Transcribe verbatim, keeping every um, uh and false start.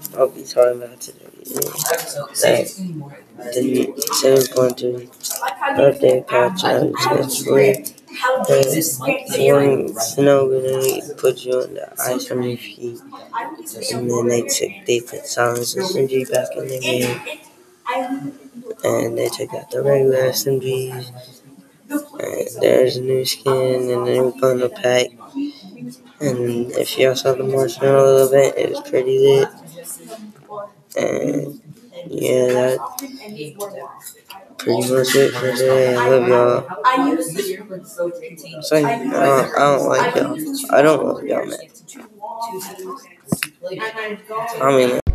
I'll be talking about today is that the seven point three birthday cartoons is free. And one snow grenade put you on the ice on your feet, and then they took they put Silence S M G back in the game, and they took out the regular S M Gs. And there's a new skin and a new bundle pack. And if y'all saw the marshmallow event, it was pretty lit. And yeah, that's pretty much it for today. I love y'all. So, I, don't, I don't like y'all. I don't love y'all, man. I mean.